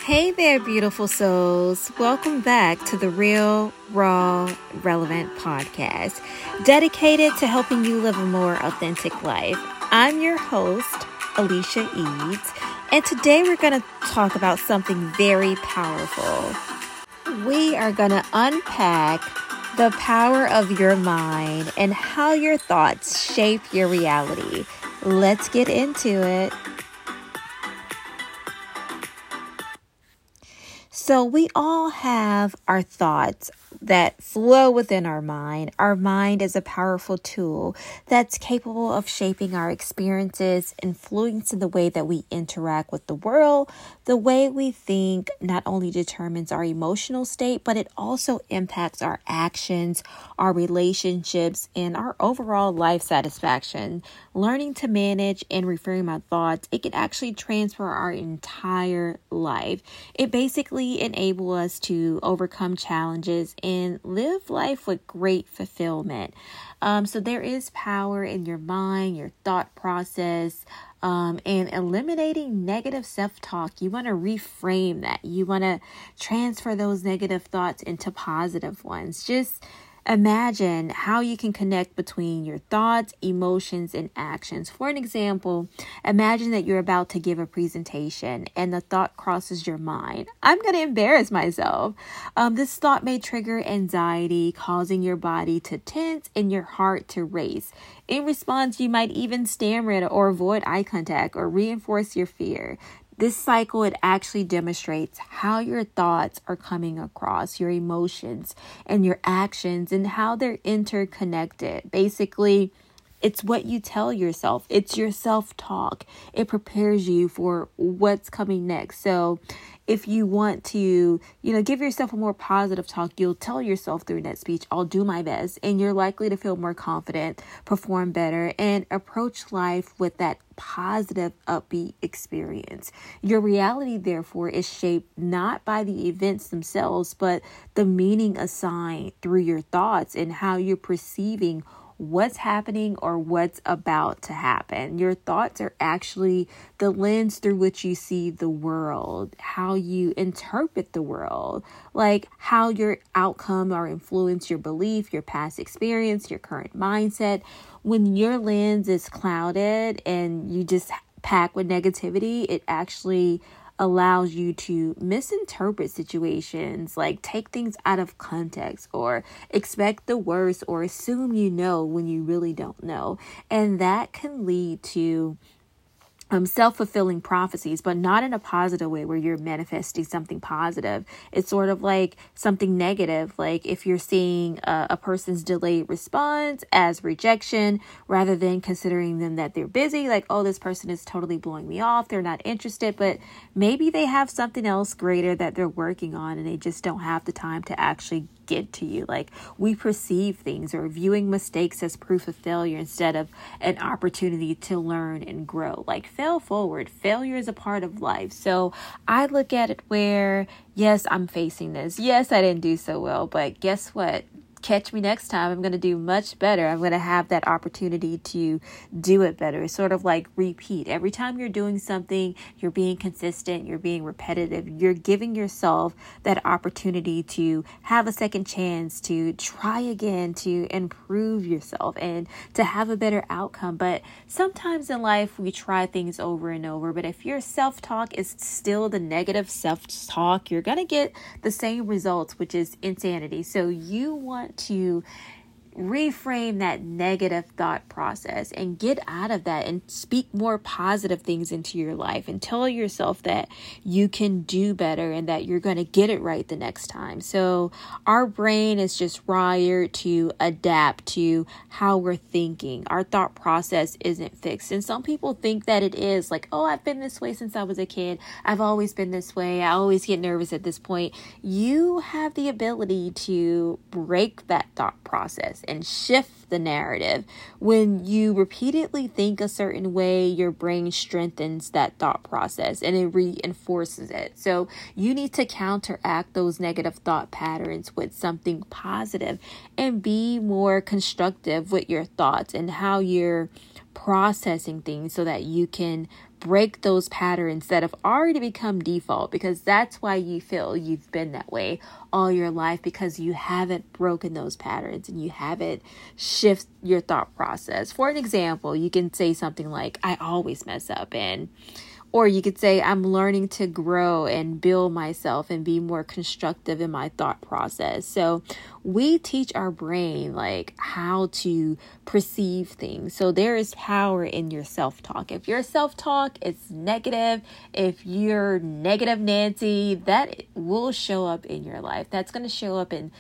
Hey there, beautiful souls. Welcome back to the Real, Raw, Relevant podcast, dedicated to helping you live a more authentic life. I'm your host, Alicia Eads, and today we're going to talk about something very powerful. We are going to unpack the power of your mind and how your thoughts shape your reality. Let's get into it. So we all have our thoughts that flow within our mind. Our mind is a powerful tool that's capable of shaping our experiences, influencing the way that we interact with the world. The way we think not only determines our emotional state, but it also impacts our actions, our relationships, and our overall life satisfaction. Learning to manage and reframe my thoughts, it can actually transfer our entire life. It basically enables us to overcome challenges and live life with great fulfillment. So there is power in your mind, your thought process, and eliminating negative self-talk. You want to reframe that. You want to transfer those negative thoughts into positive ones. Just imagine how you can connect between your thoughts, emotions, and actions. For an example, imagine that you're about to give a presentation and the thought crosses your mind. I'm going to embarrass myself. This thought may trigger anxiety, causing your body to tense and your heart to race. In response, you might even stammer or avoid eye contact or reinforce your fear. This cycle, it actually demonstrates how your thoughts are coming across, your emotions and your actions and how they're interconnected. Basically, it's what you tell yourself. It's your self-talk. It prepares you for what's coming next. So if you want to, give yourself a more positive talk, you'll tell yourself through that speech, I'll do my best. And you're likely to feel more confident, perform better, and approach life with that positive, upbeat experience. Your reality, therefore, is shaped not by the events themselves, but the meaning assigned through your thoughts and how you're perceiving what's happening or what's about to happen. Your thoughts are actually the lens through which you see the world, how you interpret the world, like how your outcome or influence your belief, your past experience, your current mindset. When your lens is clouded and you just pack with negativity, it actually allows you to misinterpret situations, like take things out of context or expect the worst or assume when you really don't know. And that can lead to self-fulfilling prophecies, but not in a positive way where you're manifesting something positive. It's sort of like something negative. Like if you're seeing a person's delayed response as rejection, rather than considering them that they're busy, like, oh, this person is totally blowing me off. They're not interested, but maybe they have something else greater that they're working on and they just don't have the time to actually get to you. Like we perceive things or viewing mistakes as proof of failure instead of an opportunity to learn and grow. Like fail forward. Failure is a part of life. So I look at it where, yes, I'm facing this. Yes, I didn't do so well, but guess what? Catch me next time. I'm going to do much better. I'm going to have that opportunity to do it better. It's sort of like repeat. Every time you're doing something, you're being consistent, you're being repetitive, you're giving yourself that opportunity to have a second chance, to try again, to improve yourself and to have a better outcome. But sometimes in life, we try things over and over. But if your self-talk is still the negative self-talk, you're going to get the same results, which is insanity. So you want to reframe that negative thought process and get out of that and speak more positive things into your life and tell yourself that you can do better and that you're going to get it right the next time. So our brain is just wired to adapt to how we're thinking. Our thought process isn't fixed. And some people think that it is, like, oh, I've been this way since I was a kid. I've always been this way. I always get nervous at this point. You have the ability to break that thought process and shift the narrative. When you repeatedly think a certain way, your brain strengthens that thought process and it reinforces it. So you need to counteract those negative thought patterns with something positive and be more constructive with your thoughts and how you're processing things so that you can break those patterns that have already become default, because that's why you feel you've been that way all your life, because you haven't broken those patterns and you haven't shifted your thought process. For an example, you can say something like, I always mess up, or you could say, I'm learning to grow and build myself and be more constructive in my thought process. So we teach our brain like how to perceive things. So there is power in your self-talk. If your self-talk is negative, if you're negative Nancy, that will show up in your life. That's going to show up in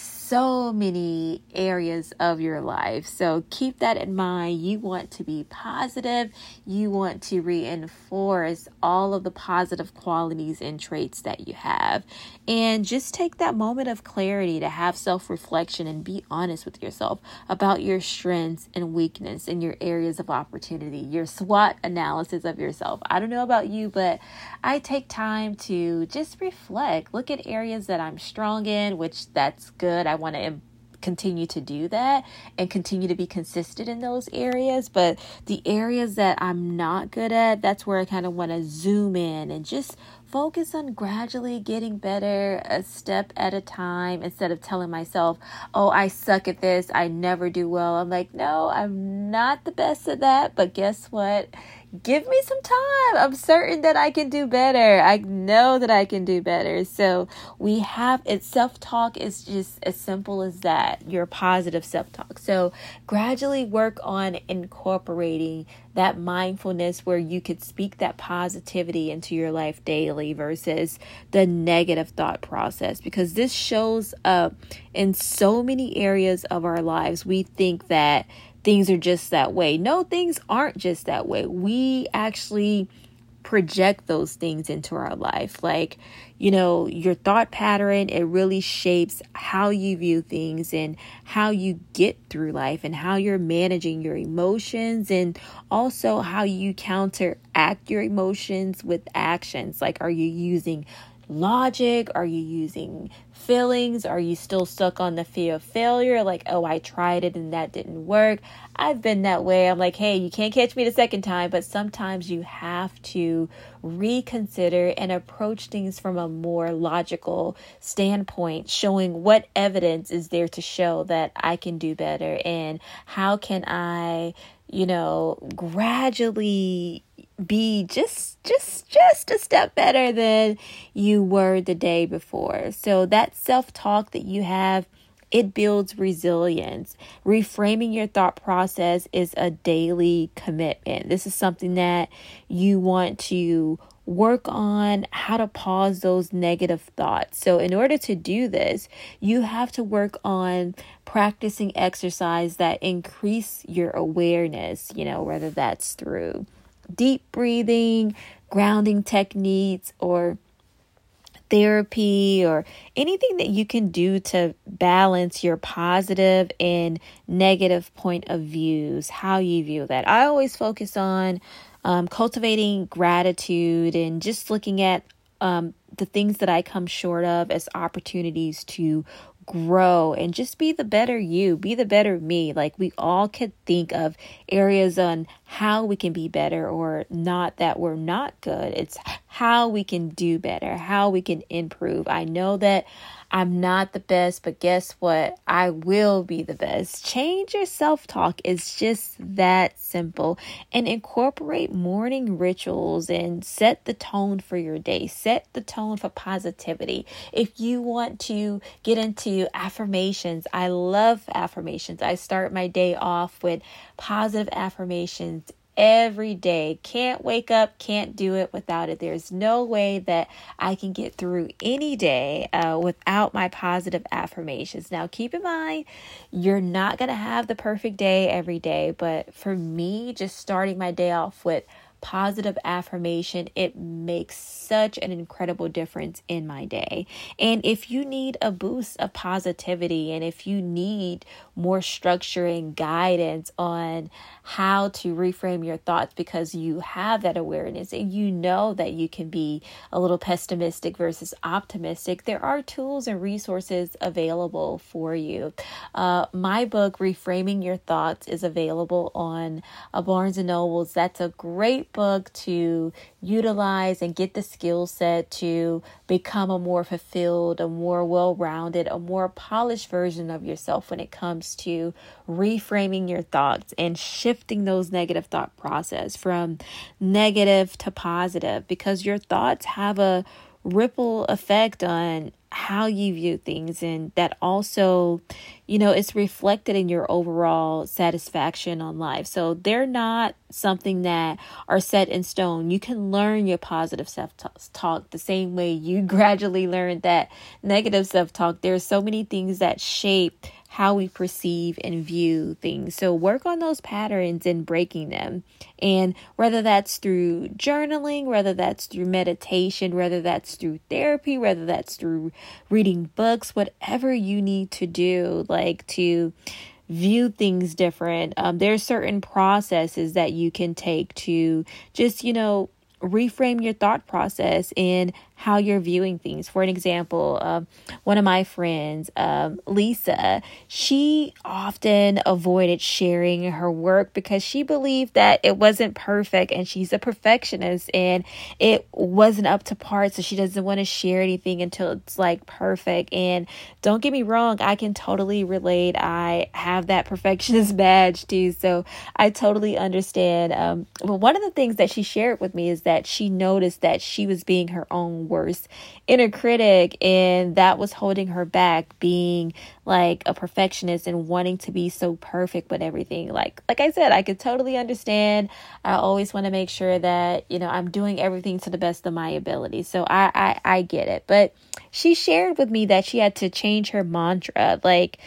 so many areas of your life. So keep that in mind. You want to be positive. You want to reinforce all of the positive qualities and traits that you have. And just take that moment of clarity to have self-reflection and be honest with yourself about your strengths and weakness and your areas of opportunity, your SWOT analysis of yourself. I don't know about you, but I take time to just reflect, look at areas that I'm strong in, which that's good. I want to continue to do that and continue to be consistent in those areas. But the areas that I'm not good at, that's where I kind of want to zoom in and just focus on gradually getting better a step at a time, instead of telling myself, oh, I suck at this, I never do well. I'm like, no, I'm not the best at that, but guess what? Give me some time. I'm certain that I can do better. I know that I can do better. So we have it. Self-talk is just as simple as that. Your positive self-talk. So gradually work on incorporating that mindfulness where you could speak that positivity into your life daily versus the negative thought process, because this shows up in so many areas of our lives. We think that things are just that way. No, things aren't just that way. We actually project those things into our life. Like, your thought pattern, it really shapes how you view things and how you get through life and how you're managing your emotions, and also how you counteract your emotions with actions. Like, are you using logic? Are you using feelings? Are you still stuck on the fear of failure? Like, oh, I tried it and that didn't work. I've been that way. I'm like, hey, you can't catch me the second time. But sometimes you have to reconsider and approach things from a more logical standpoint, showing what evidence is there to show that I can do better, and how can I, gradually be just a step better than you were the day before. So that self-talk that you have, it builds resilience. Reframing your thought process is a daily commitment. This is something that you want to work on, how to pause those negative thoughts. So in order to do this, you have to work on practicing exercise that increase your awareness, whether that's through deep breathing, grounding techniques, or therapy, or anything that you can do to balance your positive and negative point of views, how you view that. I always focus on cultivating gratitude and just looking at the things that I come short of as opportunities to grow and just be the better you, be the better me. Like, we all could think of areas on how we can be better, or not that we're not good. It's how we can do better, how we can improve. I know that I'm not the best, but guess what? I will be the best. Change your self-talk. It's just that simple. And incorporate morning rituals and set the tone for your day. Set the tone for positivity. If you want to get into affirmations, I love affirmations. I start my day off with positive affirmations every day. Can't wake up, can't do it without it. There's no way that I can get through any day without my positive affirmations. Now, keep in mind, you're not going to have the perfect day every day, but for me, just starting my day off with positive affirmation, it makes such an incredible difference in my day. And if you need a boost of positivity, and if you need more structure and guidance on how to reframe your thoughts, because you have that awareness and you know that you can be a little pessimistic versus optimistic, there are tools and resources available for you. My book, Reframing Your Thoughts, is available on Barnes & Nobles. That's a great workbook to utilize and get the skill set to become a more fulfilled, a more well-rounded, a more polished version of yourself when it comes to reframing your thoughts and shifting those negative thought process from negative to positive, because your thoughts have a ripple effect on how you view things, and that also, it's reflected in your overall satisfaction on life. So they're not something that are set in stone. You can learn your positive self-talk the same way you gradually learn that negative self-talk. There are so many things that shape how we perceive and view things. So work on those patterns and breaking them. And whether that's through journaling, whether that's through meditation, whether that's through therapy, whether that's through reading books, whatever you need to do, like to view things different. There's certain processes that you can take to just, reframe your thought process and how you're viewing things. For an example, one of my friends, Lisa, she often avoided sharing her work because she believed that it wasn't perfect, and she's a perfectionist and it wasn't up to par. So she doesn't want to share anything until it's like perfect. And don't get me wrong, I can totally relate. I have that perfectionist badge too. So I totally understand. But one of the things that she shared with me is that she noticed that she was being her own worst inner critic, and that was holding her back, being like a perfectionist and wanting to be so perfect with everything. Like I said, I could totally understand. I always want to make sure that, I'm doing everything to the best of my ability. So I get it. But she shared with me that she had to change her mantra,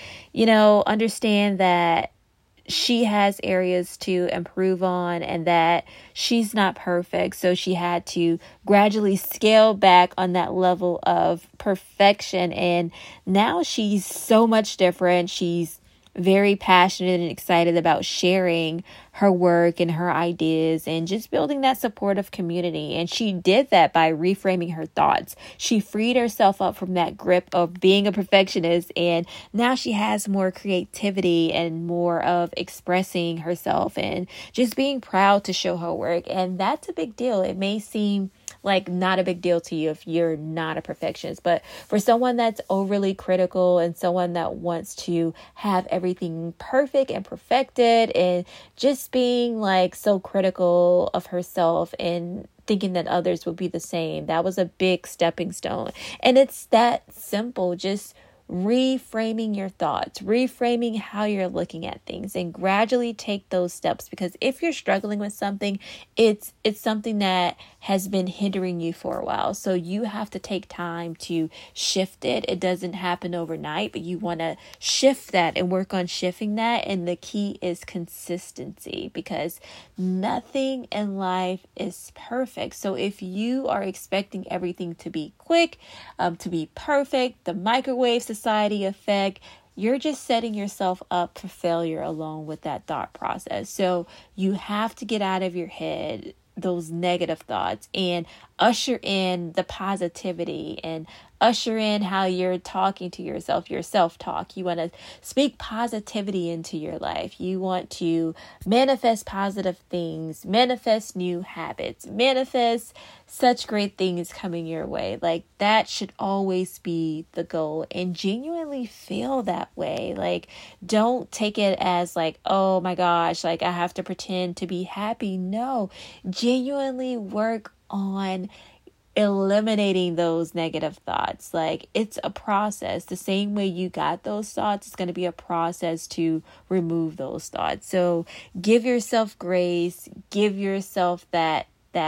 understand that she has areas to improve on and that she's not perfect. So she had to gradually scale back on that level of perfection. And now she's so much different. She's very passionate and excited about sharing her work and her ideas and just building that supportive community. And she did that by reframing her thoughts. She freed herself up from that grip of being a perfectionist, and now she has more creativity and more of expressing herself and just being proud to show her work. And that's a big deal. It may seem like not a big deal to you if you're not a perfectionist, but for someone that's overly critical and someone that wants to have everything perfect and perfected and just being like so critical of herself and thinking that others would be the same, that was a big stepping stone. And it's that simple, just reframing your thoughts, reframing how you're looking at things, and gradually take those steps. Because if you're struggling with something, it's something that has been hindering you for a while. So you have to take time to shift it. It doesn't happen overnight, but you want to shift that and work on shifting that. And the key is consistency, because nothing in life is perfect. So if you are expecting everything to be quick, to be perfect, the microwave society effect, you're just setting yourself up for failure alone with that thought process. So you have to get out of your head those negative thoughts and usher in the positivity and usher in how you're talking to yourself, your self-talk. You want to speak positivity into your life. You want to manifest positive things, manifest new habits, manifest such great things coming your way. Like that should always be the goal, and genuinely feel that way. Like don't take it as like, oh my gosh, like I have to pretend to be happy. No, genuinely work on eliminating those negative thoughts. Like it's a process. The same way you got those thoughts, it's going to be a process to remove those thoughts. So give yourself grace, give yourself that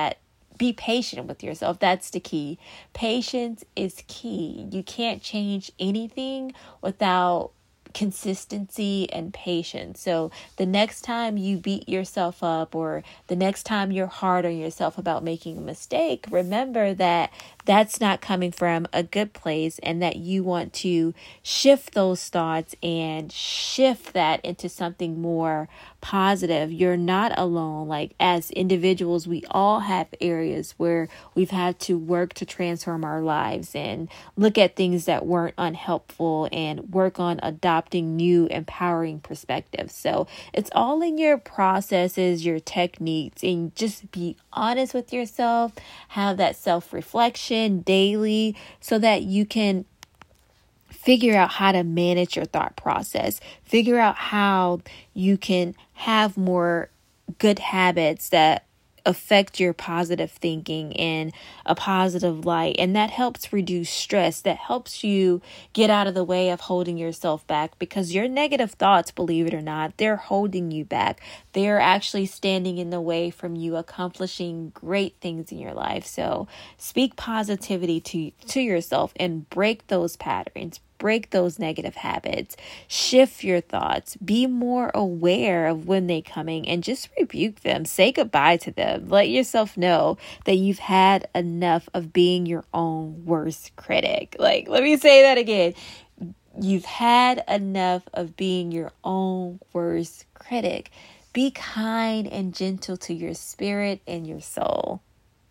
be patient with yourself. That's the key. Patience is key. You can't change anything without consistency and patience. So the next time you beat yourself up, or the next time you're hard on yourself about making a mistake, remember that that's not coming from a good place, and that you want to shift those thoughts and shift that into something more positive. You're not alone. Like, as individuals, we all have areas where we've had to work to transform our lives and look at things that weren't unhelpful and work on adopting new empowering perspectives. So it's all in your processes, your techniques, and just be honest with yourself. Have that self-reflection daily so that you can figure out how to manage your thought process. Figure out how you can have more good habits that affect your positive thinking in a positive light. And that helps reduce stress. That helps you get out of the way of holding yourself back, because your negative thoughts, believe it or not, they're holding you back. They're actually standing in the way from you accomplishing great things in your life. So speak positivity to yourself and break those patterns. Break those negative habits, shift your thoughts, be more aware of when they're coming, and just rebuke them. Say goodbye to them. Let yourself know that you've had enough of being your own worst critic. Like, let me say that again. You've had enough of being your own worst critic. Be kind and gentle to your spirit and your soul.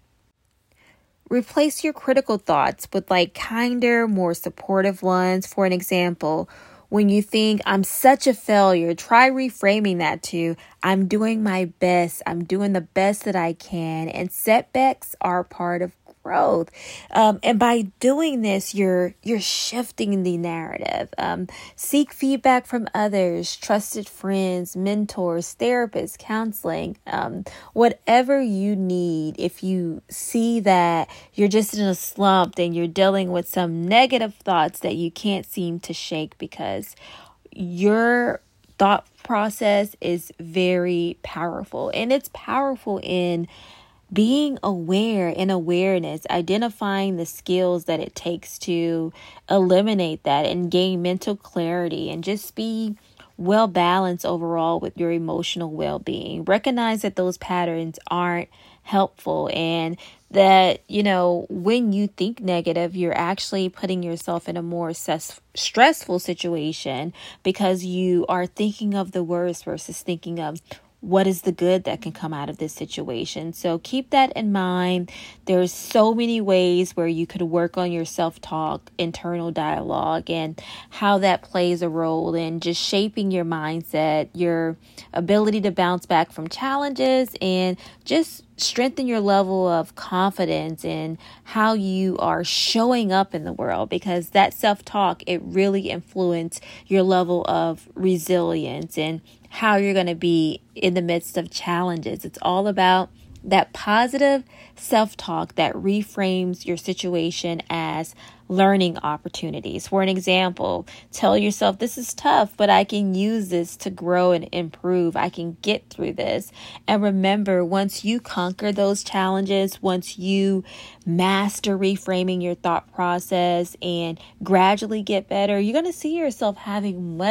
Replace your critical thoughts with kinder, more supportive ones. For an example, when you think I'm such a failure, try reframing that to I'm doing my best. I'm doing the best that I can. And setbacks are part of growth. And by doing this, you're shifting the narrative. Seek feedback from others, trusted friends, mentors, therapists, counseling, whatever you need. If you see that you're just in a slump and you're dealing with some negative thoughts that you can't seem to shake because your thought process is very powerful, and it's powerful in being aware and awareness, identifying the skills that it takes to eliminate that and gain mental clarity and just be well balanced overall with your emotional well-being. Recognize that those patterns aren't helpful, and that, when you think negative, you're actually putting yourself in a more stressful situation because you are thinking of the worst versus thinking of what is the good that can come out of this situation. So keep that in mind. There's so many ways where you could work on your self-talk, internal dialogue, and how that plays a role in just shaping your mindset, your ability to bounce back from challenges, and just strengthen your level of confidence in how you are showing up in the world, because that self-talk, it really influences your level of resilience and how you're going to be in the midst of challenges. It's all about that positive self-talk that reframes your situation as learning opportunities. For an example, tell yourself, this is tough, but I can use this to grow and improve. I can get through this. And remember, once you conquer those challenges, once you master reframing your thought process and gradually get better, you're going to see yourself having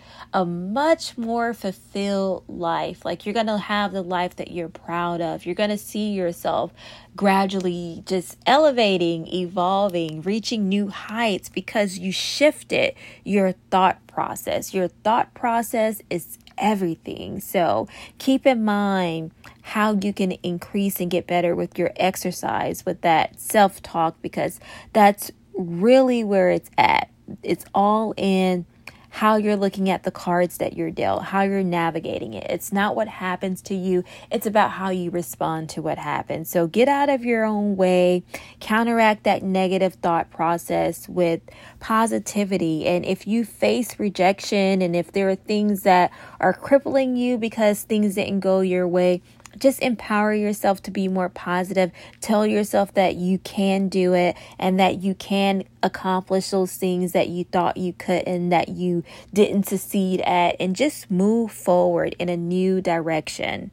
a much more fulfilled life. Like, you're going to have the life that you're proud of. You're going to see yourself gradually just elevating, evolving, reaching new heights because you shifted your thought process. Your thought process is everything. So keep in mind how you can increase and get better with your exercise, with that self-talk, because that's really where it's at. It's all in how you're looking at the cards that you're dealt, how you're navigating it. It's not what happens to you. It's about how you respond to what happens. So get out of your own way, counteract that negative thought process with positivity. And if you face rejection, and if there are things that are crippling you because things didn't go your way, just empower yourself to be more positive. Tell yourself that you can do it and that you can accomplish those things that you thought you could and that you didn't succeed at, and just move forward in a new direction.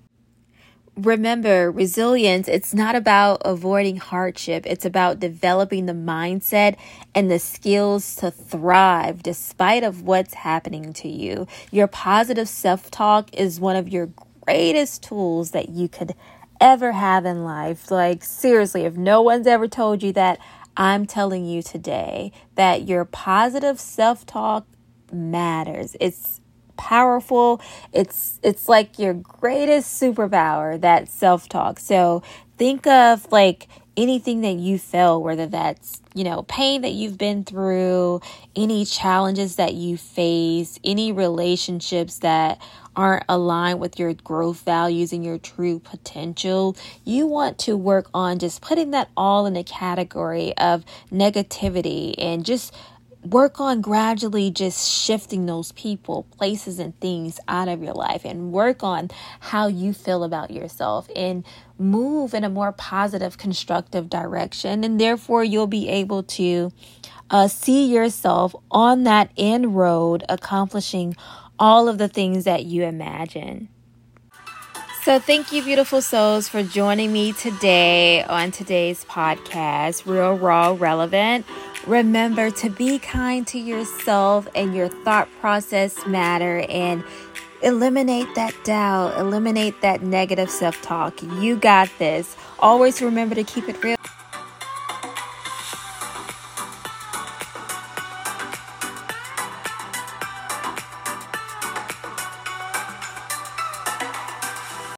Remember, resilience, it's not about avoiding hardship. It's about developing the mindset and the skills to thrive despite of what's happening to you. Your positive self-talk is one of your greatest tools that you could ever have in life. Like, seriously, if no one's ever told you that, I'm telling you today that your positive self-talk matters. It's powerful. It's like your greatest superpower, that self-talk. So think of like anything that you felt, whether that's, pain that you've been through, any challenges that you face, any relationships that aren't aligned with your growth values and your true potential. You want to work on just putting that all in a category of negativity and just work on gradually just shifting those people, places, and things out of your life, and work on how you feel about yourself and move in a more positive, constructive direction. And therefore, you'll be able to see yourself on that end road, accomplishing all of the things that you imagine. So thank you, beautiful souls, for joining me today on today's podcast, Real, Raw, Relevant. Remember to be kind to yourself, and your thought process matter, and eliminate that doubt, eliminate that negative self-talk. You got this. Always remember to keep it real.